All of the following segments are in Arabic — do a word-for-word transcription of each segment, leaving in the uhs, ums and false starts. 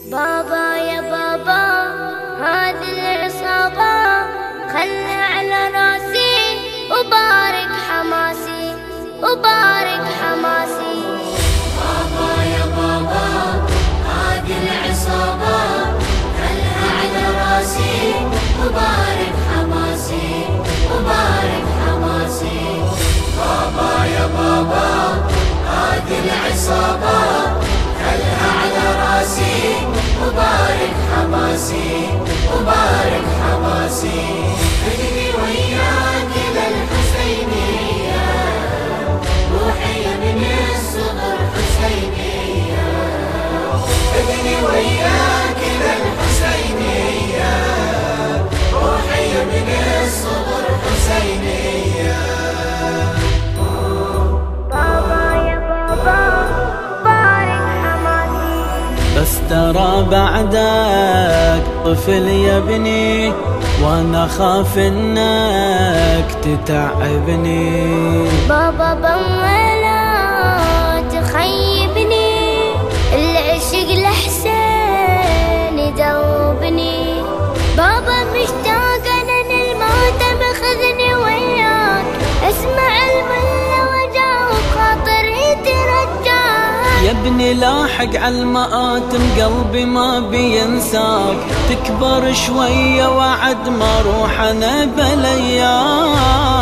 بابا يا بابا هذه العصابة خلها على راسي وبارك حماسي وبارك حماسي. بابا يا بابا هذه العصابة خلها على راسي وبارك حماسي وبارك حماسي. بابا يا بابا هذه العصابة خلها على راسي وبارك حماسي وبارك حماسي. خذني وياك للحسينية روحي من الصغر حسينية. خذني وياك للحسينية روحي من الصغر حسينية. بس ترى بعدك طفل يا ابني وانا خاف انك تتعبني. بابا بولا تخيبني العشق لحسين يدوبني. بابا مشتاق انا للموت بخذني وياك اسمع الملا وجاوب خاطري ترجاك. يا ابني لاحق عالمآتم قلبي ما بينساك. تكبر شوية وعد ما روح انا بلياك.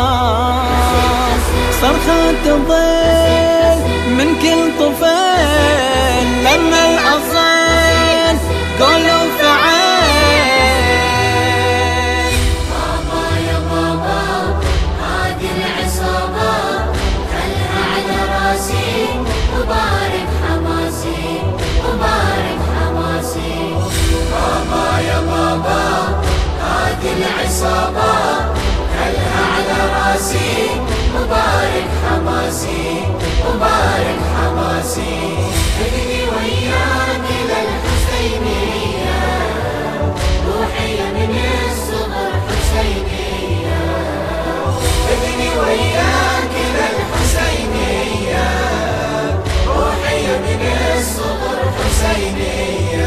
صرخة تضل من كل طفل لما الأصل قولوا فعال. بابا يا بابا هذه العصابة خلها على راسي وبارك حماسي وبارك حماسي. بابا يا بابا هذه العصابة خلها على راسي وبارك حماسي وبارك حماسي. خذني وياك للحسينية روحي من الصغر حسينية. خذني وياك للحسينية روحي من الصغر حسينية.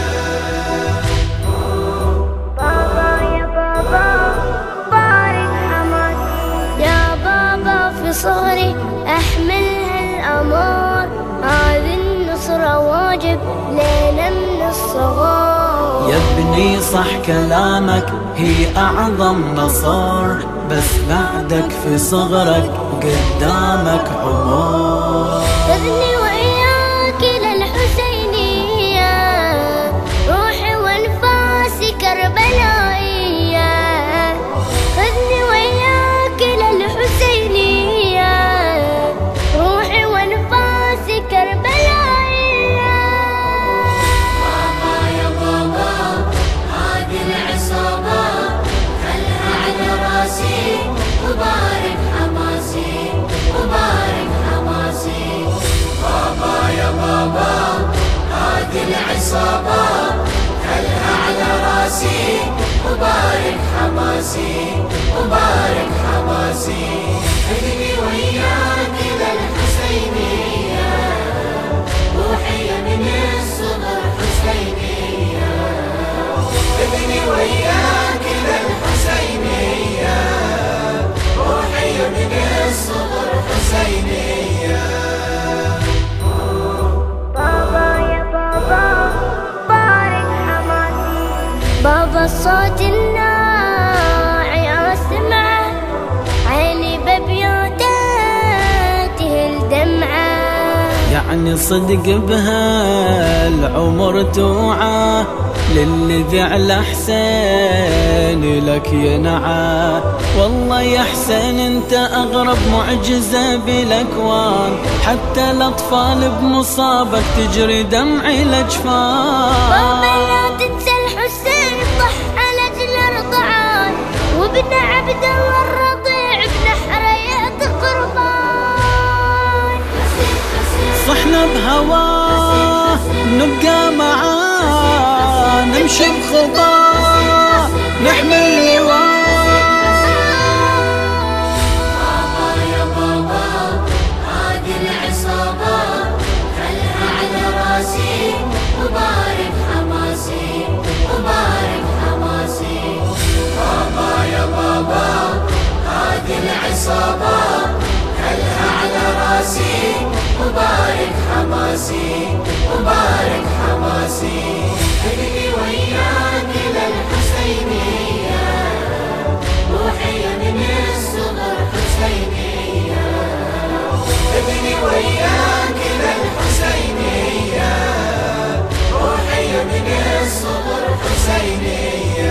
بابا يا بابا بارك حماسي. يا بابا في صغري احمل هالامر هذه النصرة واجب ليلة من الصغار. يا ابني صح كلامك هي أعظم نصر بس بعدك في صغرك قدامك عمر. خذني وياك للحسينية روحي وانفاسي كربلائية. خذني وياك للحسينية روحي وانفاسي كربلائية. بابا يا بابا هذه العصابة خلها على راسي وبارك حماسي وبارك حماسي. بابا يا بابا هذه العصابة خلها على راسي وبارك حماسي وبارك حماسي. خذني وياك للحسينية روحي من الصغر حسينية. خذني وياك للحسينية روحي من الصغر حسينية. بابا يا بابا بارك حماسي. بابا الصوت الناعي اسمعه عيني ببيوته تهل دمعه. يعني صدق بهالعمر توعى للي ذعل حسين لك ينعى. والله يا حسين انت اغرب معجزة بالاكوان حتى الاطفال بمصابك تجري دمعي الاجفان. بابا لا تنسى الحسين ضحى لاجل الرضعان وابن عبد الله الرضيع بنحريات قربان. صحنا بهواه نبقى معاه نمشي بخطاه نحمل لواه. بابا يا بابا هذه العصابة خلها على راسي وبارك حماسي العصابة خلها على راسي وبارك حماسي وبارك حماسي ابني وياك للحسينية روحي من الصغر حسينية ابني وياك للحسينية روحي من الصغر حسينية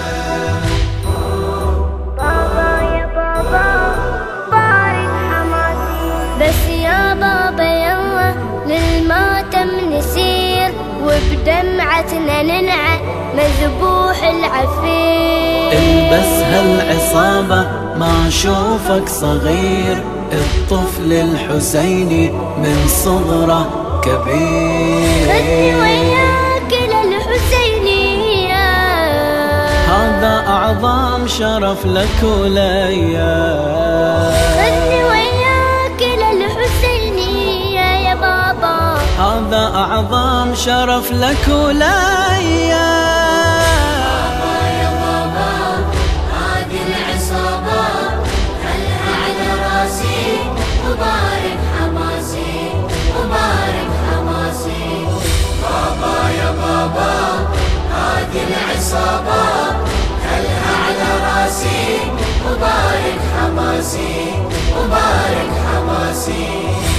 بابا يا بابا بارك حماسي بس يا بابا يلا للماتم نسير وبدمعتنا ننعى مذبوح العفير البس هالعصابة ما اشوفك صغير الطفل الحسيني من صغره كبير خذني وياك للحسينية هذا أعظم شرف لك وليا خذني وياك للحسينية يا بابا هذا أعظم شرف لك وليا بابا يا بابا هذه العصابة خلها على راسي وبارك حماسي وبارك حماسي بابا يا بابا هذه العصابة خلها على راسي وبارك حماسي وبارك حماسي